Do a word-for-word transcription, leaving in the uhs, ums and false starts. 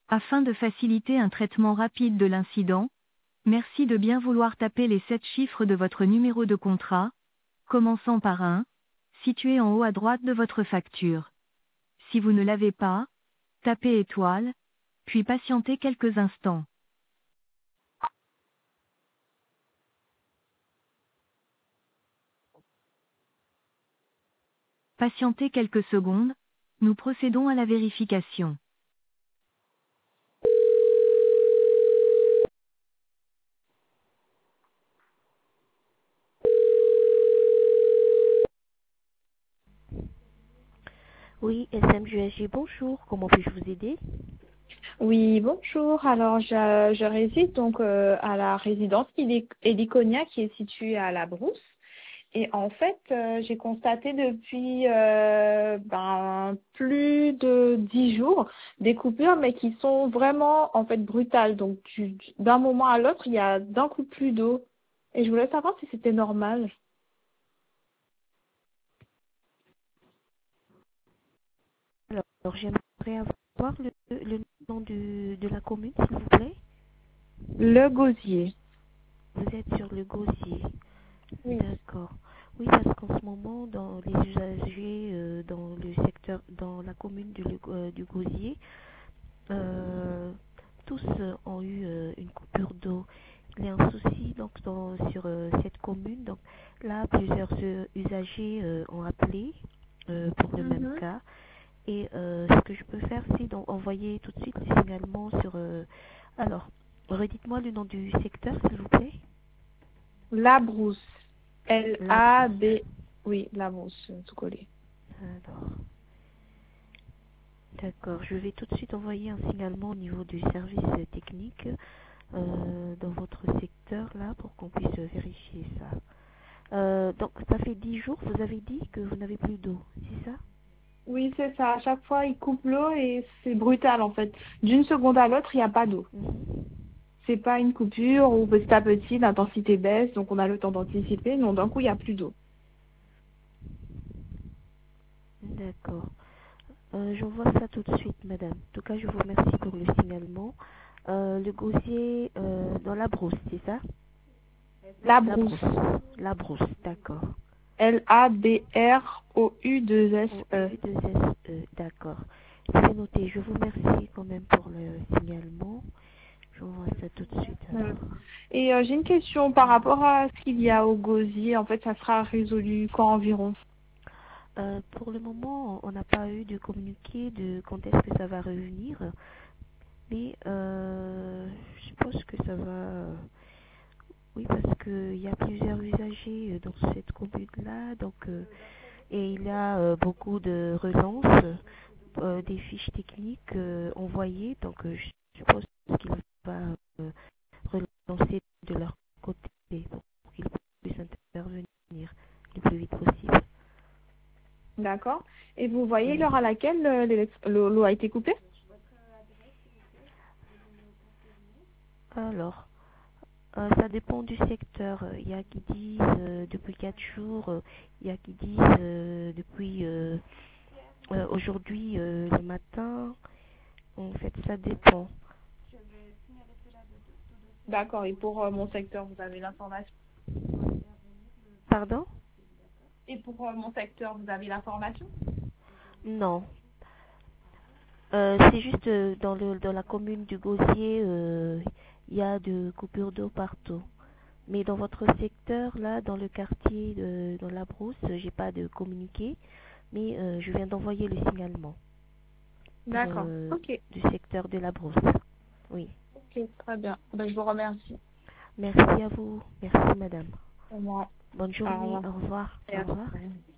Afin de faciliter un traitement rapide de l'incident, merci de bien vouloir taper les sept chiffres de votre numéro de contrat, commençant par un, situé en haut à droite de votre facture. Si vous ne l'avez pas, tapez étoile, puis patientez quelques instants. Patientez quelques secondes, nous procédons à la vérification. Oui, S M G S G, bonjour. Comment puis-je vous aider? Oui, bonjour. Alors, je, je réside donc euh, à la résidence Héli- Héliconia qui est située à La Brousse. Et en fait, euh, j'ai constaté depuis euh, ben, plus de dix jours des coupures, mais qui sont vraiment en fait brutales. Donc, du- d'un moment à l'autre, il y a d'un coup plus d'eau. Et je voulais savoir si c'était normal. Alors, j'aimerais avoir le, le nom de, de la commune, s'il vous plaît. Le gosier. Vous êtes sur le Gosier. Oui. D'accord. Oui, parce qu'en ce moment, dans les usagers, euh, dans le secteur, dans la commune du, euh, du Gosier, euh, tous euh, ont eu euh, une coupure d'eau. Il y a un souci donc dans, sur euh, cette commune. Donc là, plusieurs euh, usagers euh, ont appelé euh, pour le même Mhm. cas. Et euh, ce que je peux faire, c'est donc envoyer tout de suite le signalement sur. Euh, alors, redites-moi le nom du secteur, s'il vous plaît. La Brousse. La L A B. Brousse. Oui, La Brousse, tout collé. Alors, d'accord. Je vais tout de suite envoyer un signalement au niveau du service euh, technique euh, dans votre secteur là pour qu'on puisse vérifier ça. Euh, donc, ça fait dix jours. Vous avez dit que vous n'avez plus d'eau, c'est ça? Oui, c'est ça. À chaque fois, il coupe l'eau et c'est brutal en fait. D'une seconde à l'autre, il n'y a pas d'eau. Mhm. C'est pas une coupure où petit à petit l'intensité baisse, donc on a le temps d'anticiper. Non, d'un coup, il n'y a plus d'eau. D'accord. Euh, J'envoie ça tout de suite, madame. En tout cas, je vous remercie pour le signalement. Euh, le gosier euh, dans la brousse, c'est ça? La La Brousse. brousse. La brousse, d'accord. L A B R O U deux S O E. U deux S E, d'accord. C'est noté. Je vous remercie quand même pour le signalement. J'envoie ça tout de suite Euh, alors. Et euh, j'ai une question par rapport à ce qu'il y a au gosier. En fait, ça sera résolu quand environ? Euh, pour le moment, on n'a pas eu de communiqué de quand est-ce que ça va revenir, mais euh, je pense que ça va. Oui, parce qu'il y a plusieurs usagers euh, dans cette commune-là, donc euh, et il y a euh, beaucoup de relances, euh, des fiches techniques euh, envoyées, donc euh, je suppose qu'il va euh, relancer de leur côté pour qu'ils puissent intervenir le plus vite possible. D'accord. Et vous voyez Oui. l'heure à laquelle euh, l'élect- l'eau l'eau a été coupée? Alors, euh, ça dépend du secteur. Il y a qui disent euh, depuis quatre jours, euh, il y a qui disent euh, depuis euh, euh, aujourd'hui euh, le matin. En fait, ça dépend. D'accord. Et pour euh, mon secteur, vous avez l'information? Pardon? Et pour euh, mon secteur, vous avez l'information? Non. Euh, c'est juste euh, dans, le, dans la commune du Gosier, euh, il y a de coupures d'eau partout. Mais dans votre secteur, là, dans le quartier, de, dans la brousse, j'ai pas de communiqué, mais euh, je viens d'envoyer le signalement pour D'accord. euh, Ok. du secteur de la brousse. Oui. Ok, très bien. Ben, je vous remercie. Merci à vous. Merci, madame. Au revoir. Bonne Au journée. revoir. Au revoir. Au revoir. Merci.